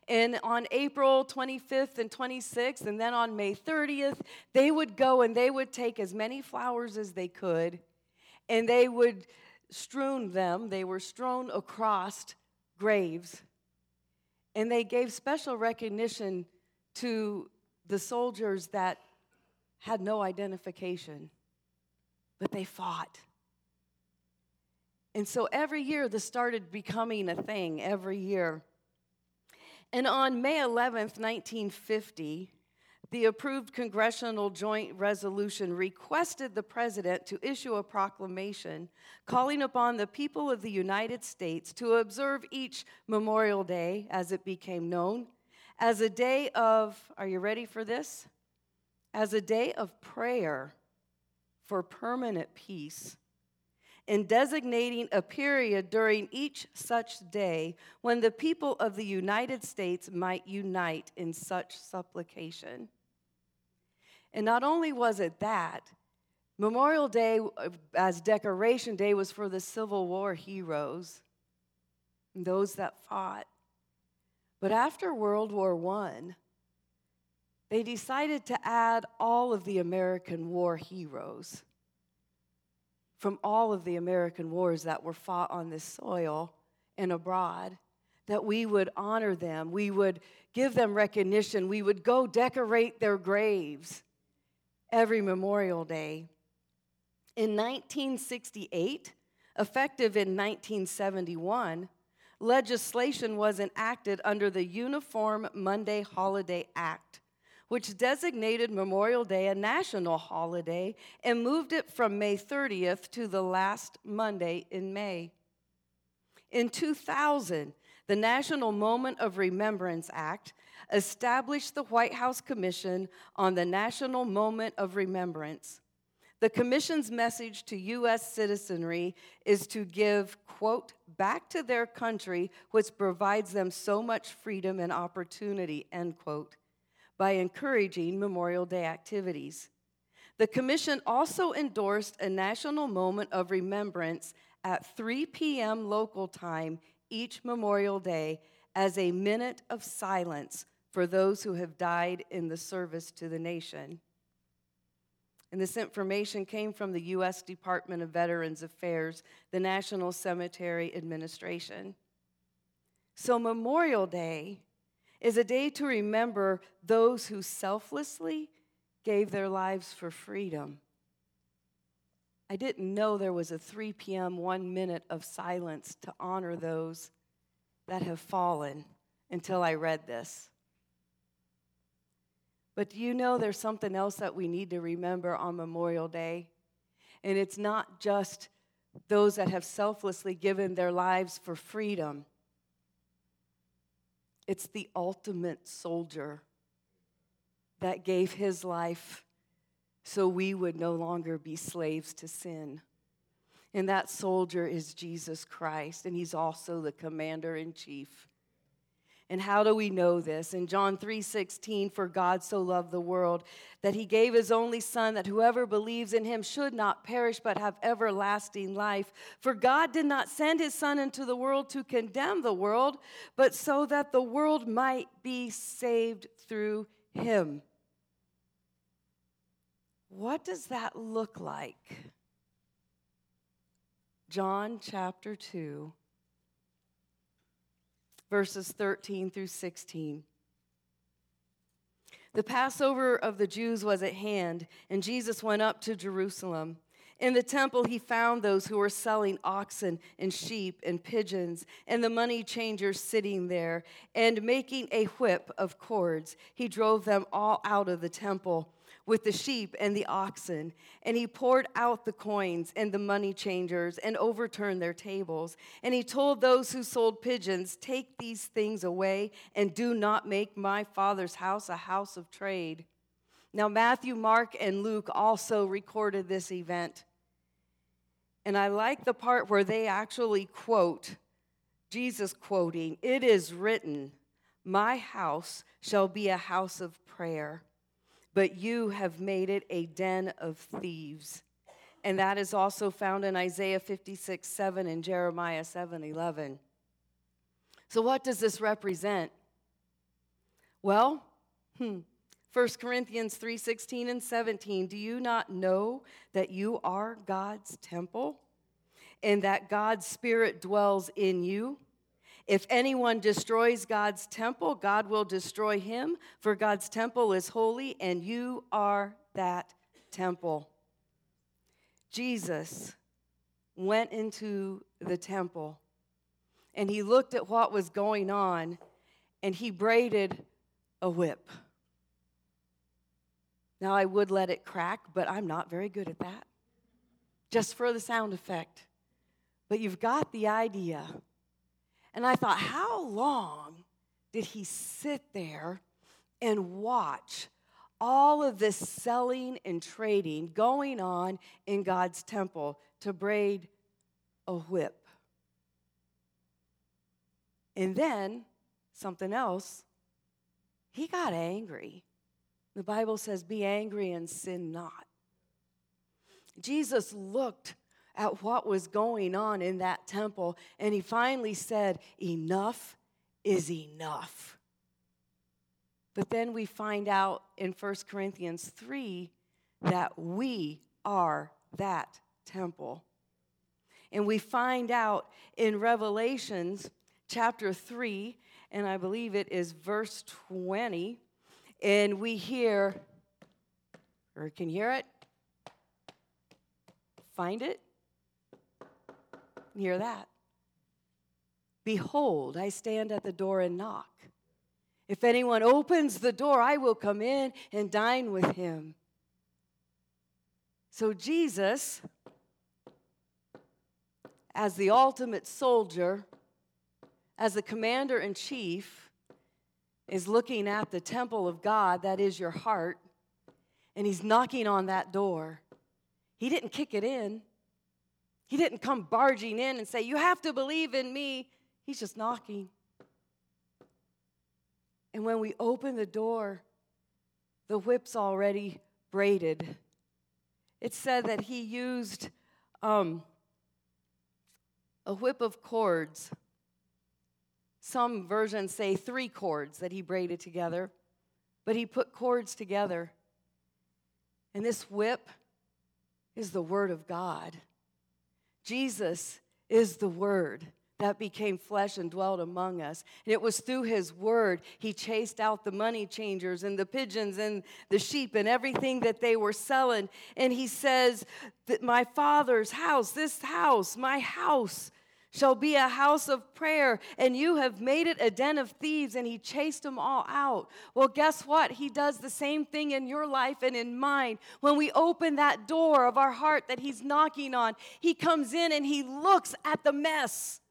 And on April 25th and 26th, and then on May 30th, they would go and they would take as many flowers as they could, and they would they were strewn across graves. And they gave special recognition to the soldiers that had no identification, but they fought. And so every year, this started becoming a thing every year. And on May 11th, 1950, the approved Congressional Joint Resolution requested the president to issue a proclamation calling upon the people of the United States to observe each Memorial Day, as it became known, as a day of, are you ready for this? As a day of prayer for permanent peace, in designating a period during each such day when the people of the United States might unite in such supplication. And not only was it that, Memorial Day as Decoration Day was for the Civil War heroes, those that fought. But after World War I, they decided to add all of the American war heroes from all of the American wars that were fought on this soil and abroad, that we would honor them, we would give them recognition, we would go decorate their graves every Memorial Day. In 1968, effective in 1971, legislation was enacted under the Uniform Monday Holiday Act, which designated Memorial Day a national holiday and moved it from May 30th to the last Monday in May. In 2000, the National Moment of Remembrance Act established the White House Commission on the National Moment of Remembrance. The commission's message to U.S. citizenry is to give, quote, back to their country, which provides them so much freedom and opportunity, end quote, by encouraging Memorial Day activities. The commission also endorsed a national moment of remembrance at 3 p.m. local time each Memorial Day as a minute of silence for those who have died in the service to the nation. And this information came from the U.S. Department of Veterans Affairs, the National Cemetery Administration. So Memorial Day is a day to remember those who selflessly gave their lives for freedom. I didn't know there was a 3 p.m., 1 minute of silence to honor those that have fallen until I read this. But do you know there's something else that we need to remember on Memorial Day? And it's not just those that have selflessly given their lives for freedom. It's the ultimate soldier that gave his life so we would no longer be slaves to sin. And that soldier is Jesus Christ, and he's also the commander-in-chief. And how do we know this? In John 3:16, for God so loved the world that he gave his only son, that whoever believes in him should not perish but have everlasting life. For God did not send his son into the world to condemn the world, but so that the world might be saved through him. What does that look like? John chapter 2. Verses 13 through 16. The Passover of the Jews was at hand, and Jesus went up to Jerusalem. In the temple, he found those who were selling oxen and sheep and pigeons, and the money changers sitting there, and making a whip of cords. He drove them all out of the temple with the sheep and the oxen, and he poured out the coins and the money changers and overturned their tables. And he told those who sold pigeons, take these things away and do not make my Father's house a house of trade. Now Matthew, Mark, and Luke also recorded this event. And I like the part where they actually quote, Jesus quoting, it is written, my house shall be a house of prayer, but you have made it a den of thieves. And that is also found in Isaiah 56:7 and Jeremiah 7:11. So what does this represent? Well, 1 Corinthians 3:16 and 17, do you not know that you are God's temple and that God's Spirit dwells in you? If anyone destroys God's temple, God will destroy him, for God's temple is holy, and you are that temple. Jesus went into the temple, and he looked at what was going on, and he braided a whip. Now, I would let it crack, but I'm not very good at that, just for the sound effect. But you've got the idea. And I thought, how long did he sit there and watch all of this selling and trading going on in God's temple to braid a whip? And then, something else, he got angry. The Bible says, be angry and sin not. Jesus looked at what was going on in that temple, and he finally said, enough is enough. But then we find out in 1 Corinthians 3 that we are that temple. And we find out in Revelations chapter 3, and I believe it is verse 20, and we hear, or can you hear it? Find it? Hear that? Behold, I stand at the door and knock. If anyone opens the door, I will come in and dine with him. So Jesus, as the ultimate soldier, as the commander-in-chief, is looking at the temple of God, that is your heart, and he's knocking on that door. He didn't kick it in. He didn't come barging in and say, you have to believe in me. He's just knocking. And when we open the door, the whip's already braided. It said that he used a whip of cords. Some versions say 3 cords that he braided together, but he put cords together. And this whip is the Word of God. Jesus is the Word that became flesh and dwelt among us. And it was through his Word he chased out the money changers and the pigeons and the sheep and everything that they were selling. And he says that my Father's house, this house, my house, shall be a house of prayer, and you have made it a den of thieves, and he chased them all out. Well, guess what? He does the same thing in your life and in mine. When we open that door of our heart that he's knocking on, he comes in and he looks at the mess.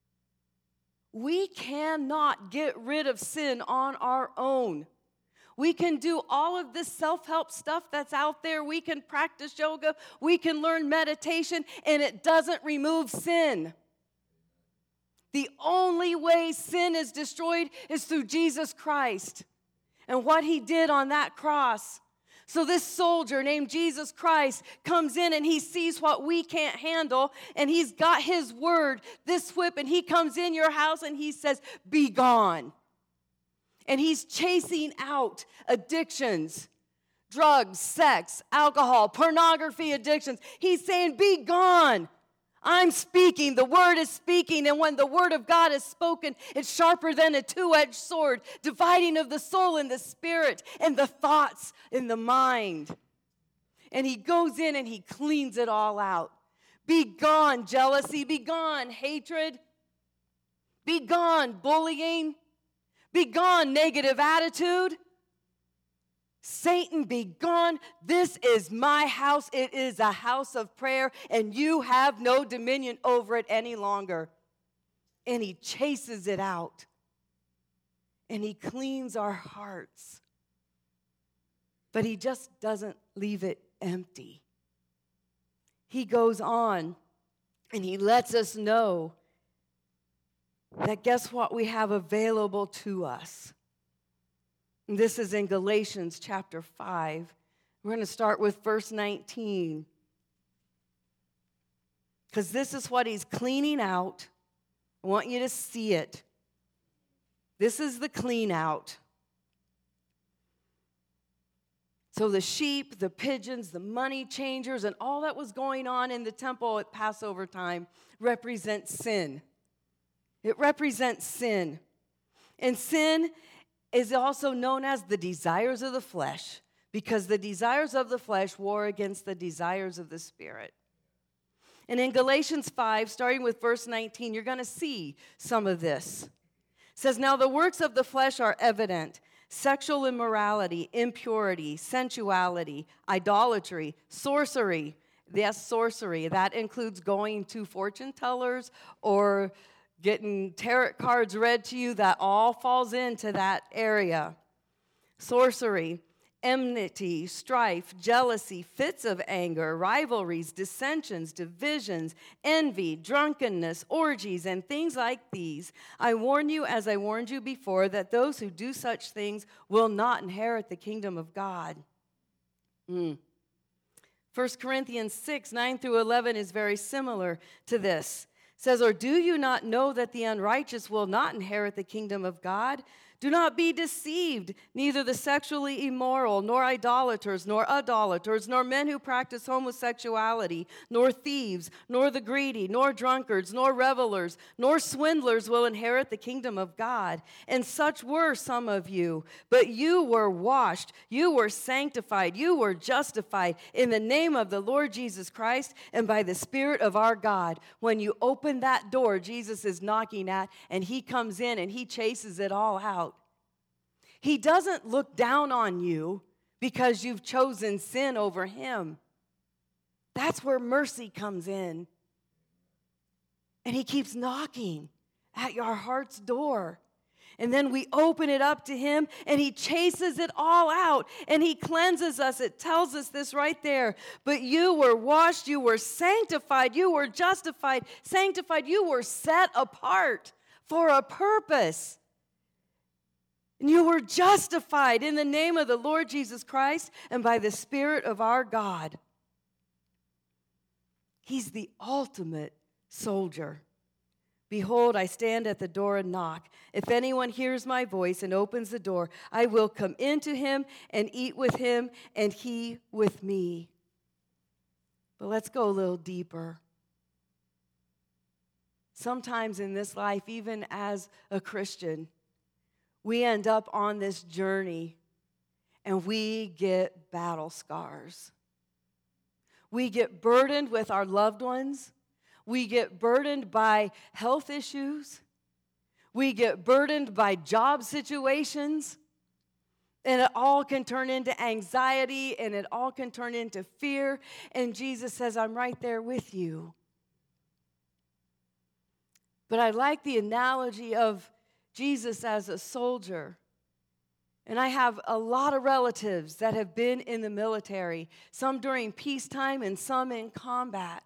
We cannot get rid of sin on our own. We can do all of this self-help stuff that's out there. We can practice yoga. We can learn meditation, and it doesn't remove sin. The only way sin is destroyed is through Jesus Christ and what he did on that cross. So this soldier named Jesus Christ comes in and he sees what we can't handle, and he's got his word, this whip, and he comes in your house and he says, be gone. And he's chasing out addictions, drugs, sex, alcohol, pornography addictions. He's saying, be gone. I'm speaking, the word is speaking, and when the word of God is spoken, it's sharper than a two-edged sword, dividing of the soul and the spirit and the thoughts in the mind. And he goes in and he cleans it all out. Be gone, jealousy. Be gone, hatred. Be gone, bullying. Be gone, negative attitude. Satan, be gone. This is my house. It is a house of prayer, and you have no dominion over it any longer. And he chases it out, and he cleans our hearts. But he just doesn't leave it empty. He goes on, and he lets us know that guess what we have available to us. This is in Galatians chapter 5. We're going to start with verse 19. Because this is what he's cleaning out. I want you to see it. This is the clean out. So the sheep, the pigeons, the money changers, and all that was going on in the temple at Passover time represents sin. It represents sin. And sin is also known as the desires of the flesh, because the desires of the flesh war against the desires of the Spirit. And in Galatians 5, starting with verse 19, you're going to see some of this. It says, "Now the works of the flesh are evident: sexual immorality, impurity, sensuality, idolatry, sorcery." Yes, sorcery. That includes going to fortune tellers or getting tarot cards read to you. That all falls into that area. Sorcery, enmity, strife, jealousy, fits of anger, rivalries, dissensions, divisions, envy, drunkenness, orgies, and things like these. I warn you, as I warned you before, that those who do such things will not inherit the kingdom of God. 1 Corinthians 6, 9 through 11 is very similar to this. It says, "Or do you not know that the unrighteous will not inherit the kingdom of God? Do not be deceived. Neither the sexually immoral, nor idolaters, nor men who practice homosexuality, nor thieves, nor the greedy, nor drunkards, nor revelers, nor swindlers will inherit the kingdom of God. And such were some of you. But you were washed, you were sanctified, you were justified in the name of the Lord Jesus Christ and by the Spirit of our God." When you open that door Jesus is knocking at, and he comes in and he chases it all out. He doesn't look down on you because you've chosen sin over him. That's where mercy comes in. And he keeps knocking at your heart's door. And then we open it up to him, and he chases it all out, and he cleanses us. It tells us this right there. But you were washed, you were sanctified, you were justified, sanctified, you were set apart for a purpose. And you were justified in the name of the Lord Jesus Christ and by the Spirit of our God. He's the ultimate soldier. "Behold, I stand at the door and knock. If anyone hears my voice and opens the door, I will come into him and eat with him and he with me." But let's go a little deeper. Sometimes in this life, even as a Christian, we end up on this journey and we get battle scars. We get burdened with our loved ones. We get burdened by health issues. We get burdened by job situations. And it all can turn into anxiety, and it all can turn into fear. And Jesus says, "I'm right there with you." But I like the analogy of Jesus as a soldier. And I have a lot of relatives that have been in the military, some during peacetime and some in combat.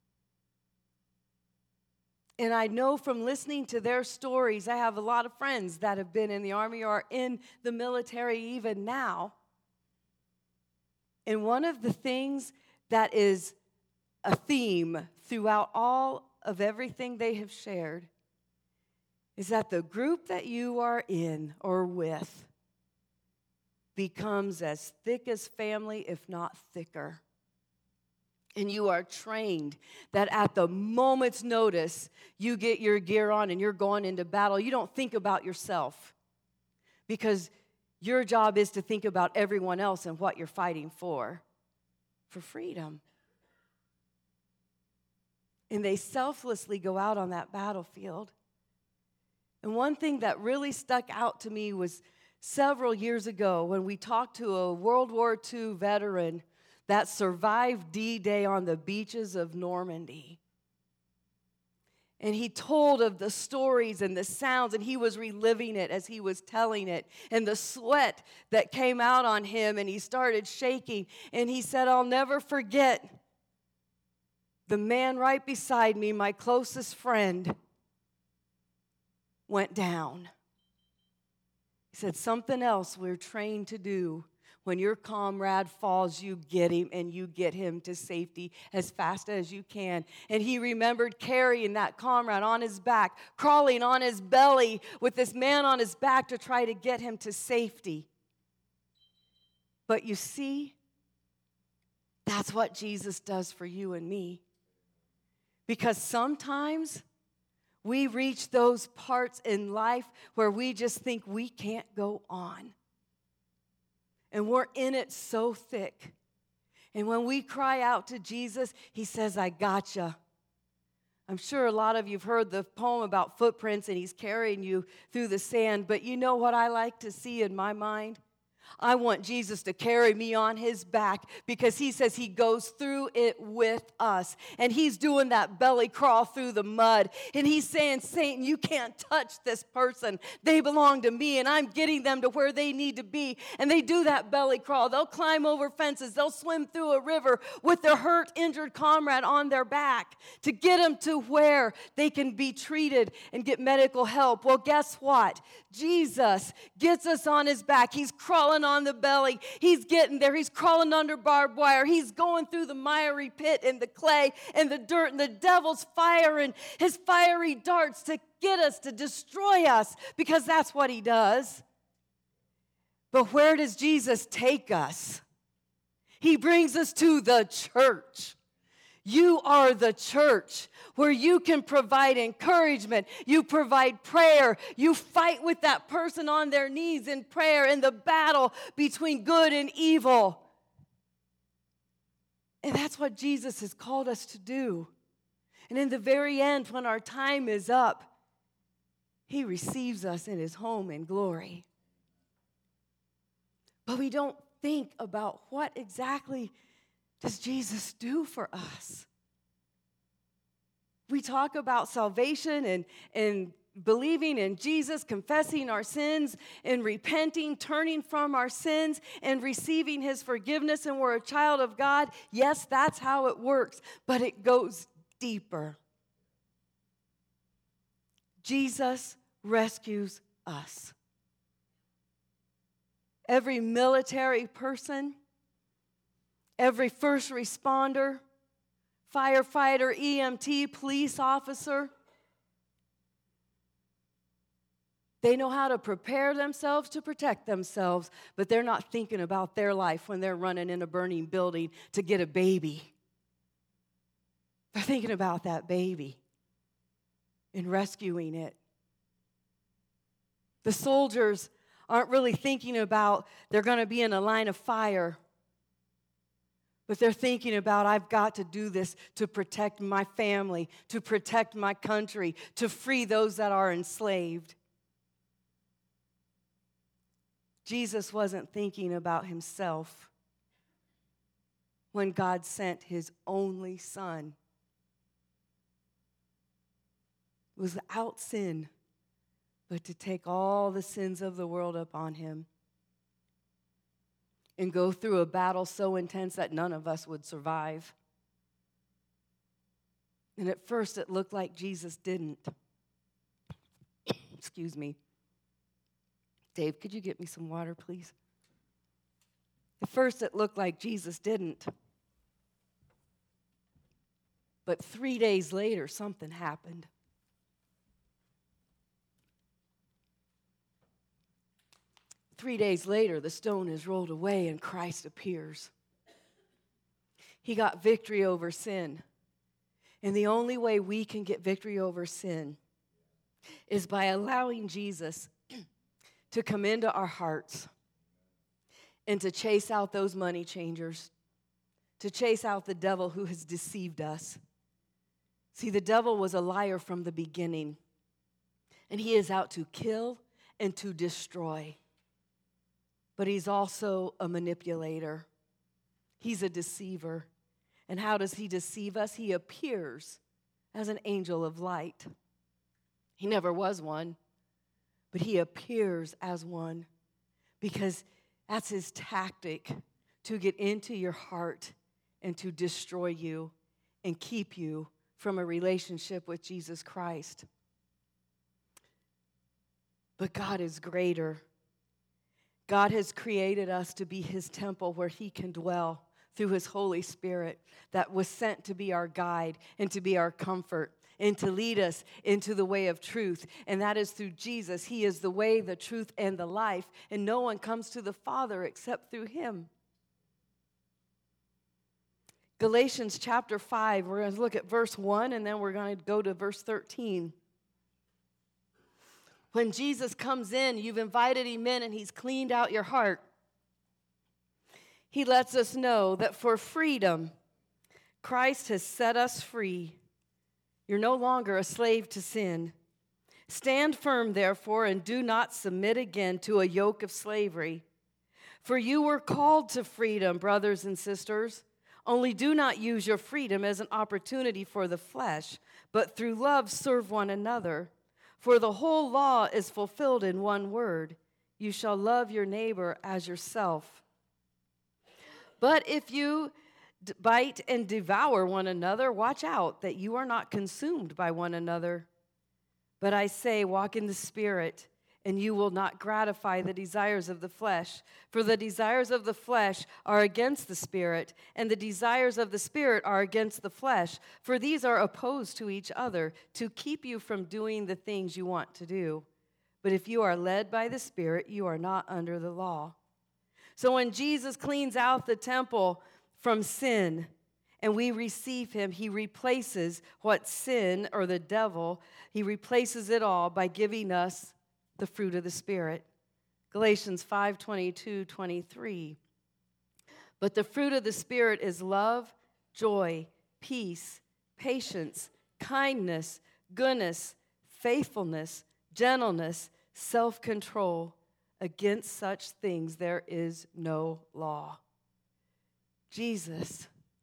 And I know from listening to their stories, I have a lot of friends that have been in the Army or are in the military even now. And one of the things that is a theme throughout all of everything they have shared is that the group that you are in or with becomes as thick as family, if not thicker. And you are trained that at the moment's notice, you get your gear on and you're going into battle. You don't think about yourself because your job is to think about everyone else and what you're fighting for freedom. And they selflessly go out on that battlefield. And one thing that really stuck out to me was several years ago when we talked to a World War II veteran that survived D-Day on the beaches of Normandy. And he told of the stories and the sounds, and he was reliving it as he was telling it, and the sweat that came out on him, and he started shaking. And he said, "I'll never forget the man right beside me, my closest friend, went down." He said, "Something else we're trained to do. When your comrade falls, you get him and you get him to safety as fast as you can." And he remembered carrying that comrade on his back, crawling on his belly with this man on his back to try to get him to safety. But you see, that's what Jesus does for you and me. Because sometimes we reach those parts in life where we just think we can't go on. And we're in it so thick. And when we cry out to Jesus, he says, I gotcha. I'm sure a lot of you have heard the poem about footprints and he's carrying you through the sand. But you know what I like to see in my mind? I want Jesus to carry me on his back because he says he goes through it with us. And he's doing that belly crawl through the mud. And he's saying, Satan, you can't touch this person. They belong to me, and I'm getting them to where they need to be. And they do that belly crawl. They'll climb over fences. They'll swim through a river with their hurt, injured comrade on their back to get them to where they can be treated and get medical help. Well, guess what? Jesus gets us on his back. He's crawling on the belly. He's getting there. He's crawling under barbed wire. He's going through the miry pit and the clay and the dirt, and the devil's firing his fiery darts to get us, to destroy us, because that's what he does. But where does Jesus take us? He brings us to the church. You are the church where you can provide encouragement. You provide prayer. You fight with that person on their knees in prayer in the battle between good and evil. And that's what Jesus has called us to do. And in the very end, when our time is up, he receives us in his home in glory. But we don't think about what exactly does Jesus do for us. We talk about salvation and believing in Jesus, confessing our sins and repenting, turning from our sins and receiving his forgiveness, and we're a child of God. Yes, that's how it works, but it goes deeper. Jesus rescues us. Every military person, every first responder, firefighter, EMT, police officer, they know how to prepare themselves to protect themselves, but they're not thinking about their life when they're running in a burning building to get a baby. They're thinking about that baby and rescuing it. The soldiers aren't really thinking about they're going to be in a line of fire, but they're thinking about, I've got to do this to protect my family, to protect my country, to free those that are enslaved. Jesus wasn't thinking about himself when God sent his only son. It was without sin, but to take all the sins of the world upon him and go through a battle so intense that none of us would survive. And at first it looked like Jesus didn't. Excuse me. Dave, could you get me some water, please? At first it looked like Jesus didn't. But 3 days later, something happened. 3 days later, the stone is rolled away and Christ appears. He got victory over sin. And the only way we can get victory over sin is by allowing Jesus to come into our hearts and to chase out those money changers, to chase out the devil who has deceived us. See, the devil was a liar from the beginning, and he is out to kill and to destroy. But he's also a manipulator. He's a deceiver. And how does he deceive us? He appears as an angel of light. He never was one, but he appears as one because that's his tactic to get into your heart and to destroy you and keep you from a relationship with Jesus Christ. But God is greater. God has created us to be his temple where he can dwell through his Holy Spirit that was sent to be our guide and to be our comfort and to lead us into the way of truth. And that is through Jesus. He is the way, the truth, and the life. And no one comes to the Father except through him. Galatians chapter 5, we're going to look at verse 1, and then we're going to go to verse 13. When Jesus comes in, you've invited him in, and he's cleaned out your heart. He lets us know that for freedom, Christ has set us free. You're no longer a slave to sin. Stand firm, therefore, and do not submit again to a yoke of slavery. For you were called to freedom, brothers and sisters. Only do not use your freedom as an opportunity for the flesh, but through love serve one another. For the whole law is fulfilled in one word: you shall love your neighbor as yourself. But if you bite and devour one another, watch out that you are not consumed by one another. But I say, walk in the Spirit, and you will not gratify the desires of the flesh. For the desires of the flesh are against the Spirit, and the desires of the Spirit are against the flesh. For these are opposed to each other, to keep you from doing the things you want to do. But if you are led by the Spirit, you are not under the law. So when Jesus cleans out the temple from sin, and we receive him, he replaces what sin or the devil, he replaces it all by giving us the fruit of the Spirit. Galatians 5:22-23. But the fruit of the Spirit is love, joy, peace, patience, kindness, goodness, faithfulness, gentleness, self-control. Against such things there is no law. Jesus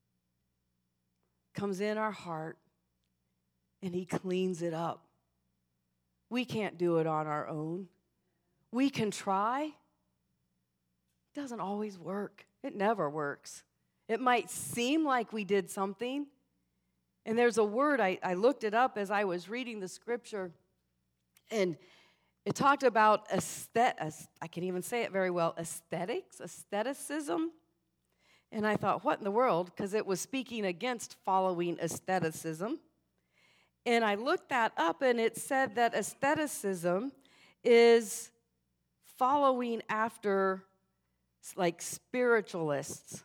comes in our heart and he cleans it up. We can't do it on our own. We can try. It doesn't always work. It never works. It might seem like we did something. And there's a word, I looked it up as I was reading the scripture, and it talked about I can't even say it very well, aestheticism. And I thought, what in the world? Because it was speaking against following aestheticism. And I looked that up, and it said that aestheticism is following after, like, spiritualism.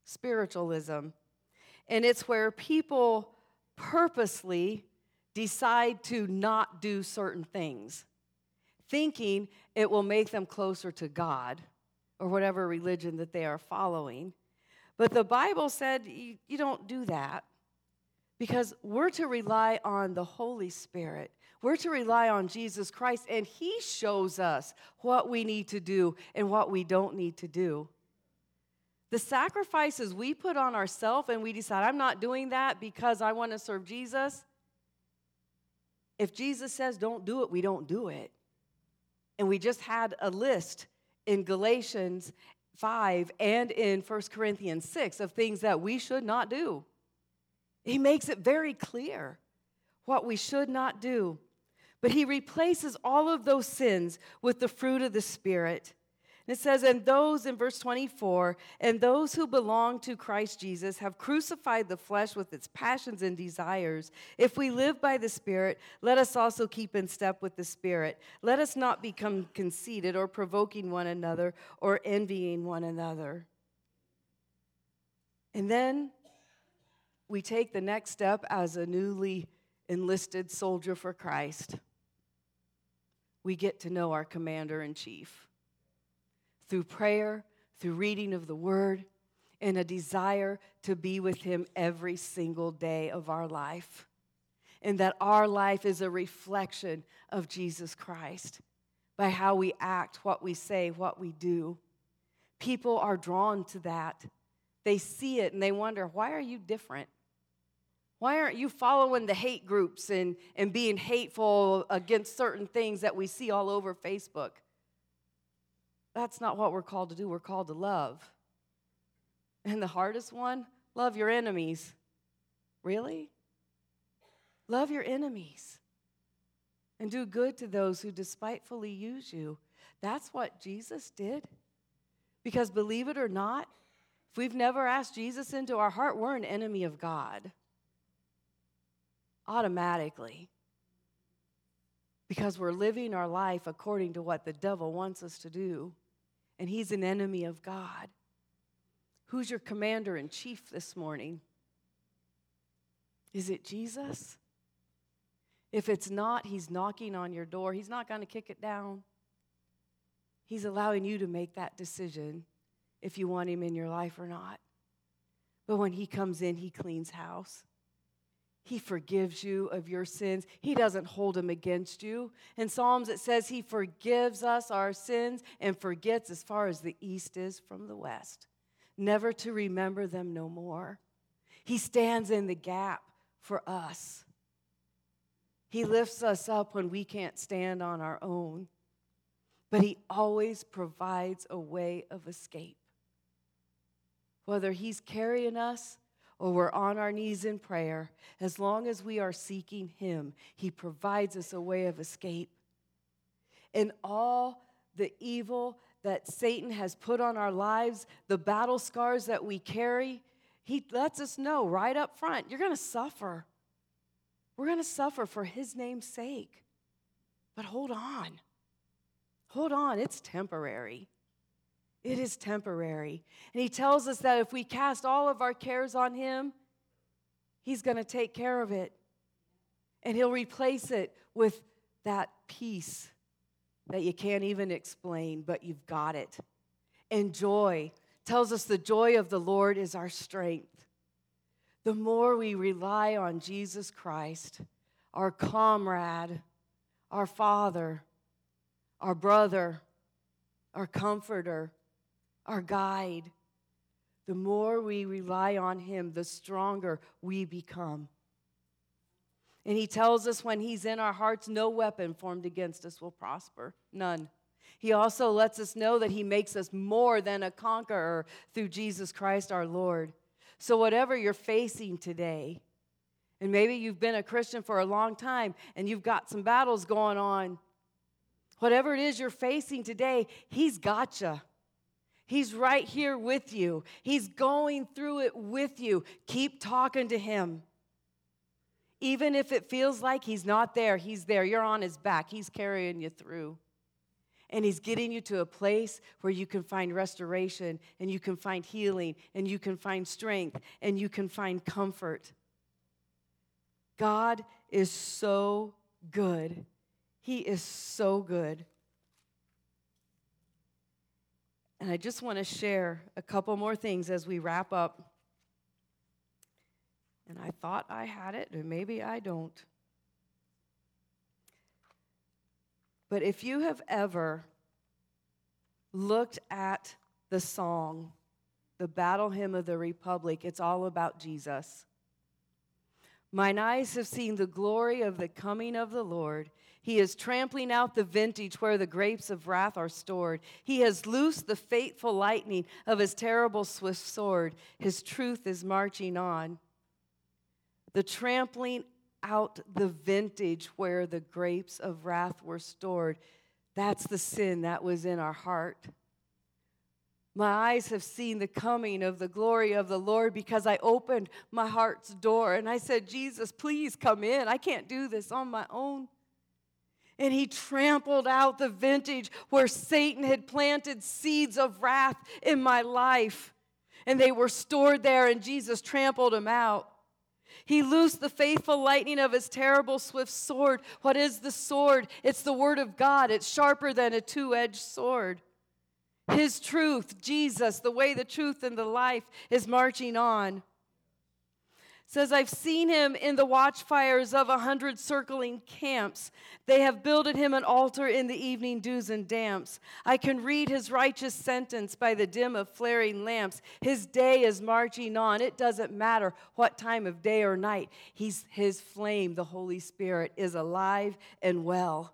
And it's where people purposely decide to not do certain things, thinking it will make them closer to God or whatever religion that they are following. But the Bible said you don't do that, because we're to rely on the Holy Spirit. We're to rely on Jesus Christ, and he shows us what we need to do and what we don't need to do. The sacrifices we put on ourselves and we decide, I'm not doing that because I want to serve Jesus. If Jesus says don't do it, we don't do it. And we just had a list in Galatians 5 and in 1 Corinthians 6 of things that we should not do. He makes it very clear what we should not do. But he replaces all of those sins with the fruit of the Spirit. And it says, and those, in verse 24, and those who belong to Christ Jesus have crucified the flesh with its passions and desires. If we live by the Spirit, let us also keep in step with the Spirit. Let us not become conceited or provoking one another or envying one another. And then we take the next step as a newly enlisted soldier for Christ. We get to know our commander-in-chief. Through prayer, through reading of the Word, and a desire to be with him every single day of our life. And that our life is a reflection of Jesus Christ by how we act, what we say, what we do. People are drawn to that. They see it and they wonder, why are you different? Why aren't you following the hate groups and being hateful against certain things that we see all over Facebook? That's not what we're called to do. We're called to love. And the hardest one, love your enemies. Really? Love your enemies. And do good to those who despitefully use you. That's what Jesus did. Because believe it or not, if we've never asked Jesus into our heart, we're an enemy of God. Automatically. Because we're living our life according to what the devil wants us to do. And he's an enemy of God. Who's your commander-in-chief this morning? Is it Jesus? If it's not, he's knocking on your door. He's not going to kick it down. He's allowing you to make that decision if you want him in your life or not. But when he comes in, he cleans house. He forgives you of your sins. He doesn't hold them against you. In Psalms, it says he forgives us our sins and forgets as far as the east is from the west, never to remember them no more. He stands in the gap for us. He lifts us up when we can't stand on our own. But he always provides a way of escape. Whether he's carrying us or we're on our knees in prayer, as long as we are seeking him, he provides us a way of escape. And all the evil that Satan has put on our lives, the battle scars that we carry, he lets us know right up front, you're going to suffer. We're going to suffer for his name's sake. But hold on. Hold on, it's temporary. It is temporary. And he tells us that if we cast all of our cares on him, he's going to take care of it. And he'll replace it with that peace that you can't even explain, but you've got it. And joy tells us the joy of the Lord is our strength. The more we rely on Jesus Christ, our comrade, our Father, our brother, our comforter, our guide, the more we rely on him, the stronger we become. And he tells us when he's in our hearts, no weapon formed against us will prosper. None. He also lets us know that he makes us more than a conqueror through Jesus Christ our Lord. So whatever you're facing today, and maybe you've been a Christian for a long time and you've got some battles going on, whatever it is you're facing today, he's got you. He's right here with you. He's going through it with you. Keep talking to him. Even if it feels like he's not there, he's there. You're on his back. He's carrying you through. And he's getting you to a place where you can find restoration, and you can find healing, and you can find strength, and you can find comfort. God is so good. He is so good. And I just want to share a couple more things as we wrap up. And I thought I had it, and maybe I don't. But if you have ever looked at the song, the Battle Hymn of the Republic, it's all about Jesus. Mine eyes have seen the glory of the coming of the Lord. He is trampling out the vintage where the grapes of wrath are stored. He has loosed the fateful lightning of his terrible swift sword. His truth is marching on. The trampling out the vintage where the grapes of wrath were stored. That's the sin that was in our heart. My eyes have seen the coming of the glory of the Lord because I opened my heart's door and I said, Jesus, please come in. I can't do this on my own. And he trampled out the vintage where Satan had planted seeds of wrath in my life. And they were stored there, and Jesus trampled them out. He loosed the faithful lightning of his terrible swift sword. What is the sword? It's the word of God. It's sharper than a two-edged sword. His truth, Jesus, the way, the truth, and the life, is marching on. It says, I've seen him in the watchfires of 100 circling camps. They have builded him an altar in the evening dews and damps. I can read his righteous sentence by the dim of flaring lamps. His day is marching on. It doesn't matter what time of day or night. His flame, the Holy Spirit, is alive and well.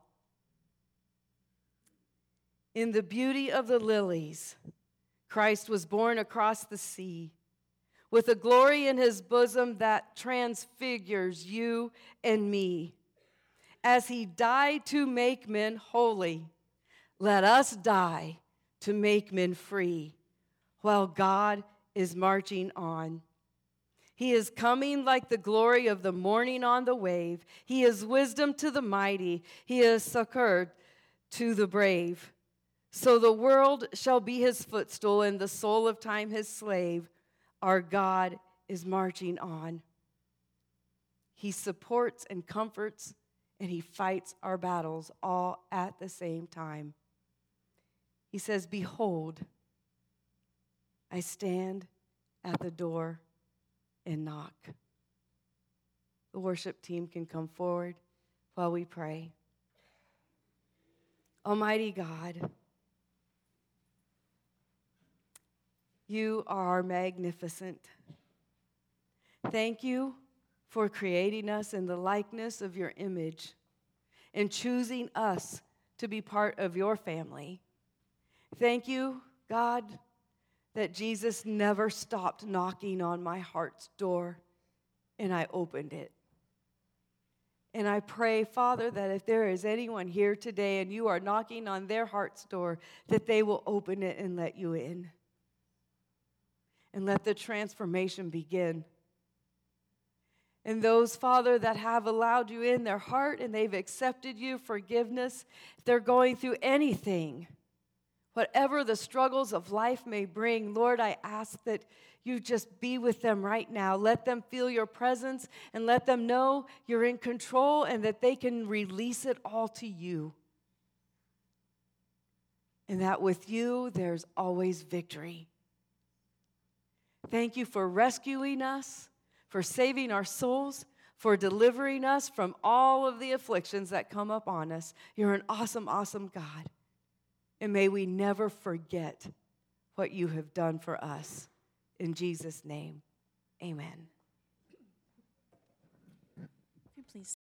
In the beauty of the lilies, Christ was born across the sea, with a glory in his bosom that transfigures you and me. As he died to make men holy, let us die to make men free, while God is marching on. He is coming like the glory of the morning on the wave. He is wisdom to the mighty. He is succor to the brave. So the world shall be his footstool, and the soul of time his slave. Our God is marching on. He supports and comforts, and He fights our battles all at the same time. He says, "Behold, I stand at the door and knock." The worship team can come forward while we pray. Almighty God, you are magnificent. Thank you for creating us in the likeness of your image and choosing us to be part of your family. Thank you, God, that Jesus never stopped knocking on my heart's door, and I opened it. And I pray, Father, that if there is anyone here today and you are knocking on their heart's door, that they will open it and let you in. And let the transformation begin. And those, Father, that have allowed you in their heart and they've accepted you, forgiveness, if they're going through anything, whatever the struggles of life may bring, Lord, I ask that you just be with them right now. Let them feel your presence and let them know you're in control and that they can release it all to you. And that with you, there's always victory. Thank you for rescuing us, for saving our souls, for delivering us from all of the afflictions that come upon us. You're an awesome, awesome God. And may we never forget what you have done for us. In Jesus' name, amen. Please.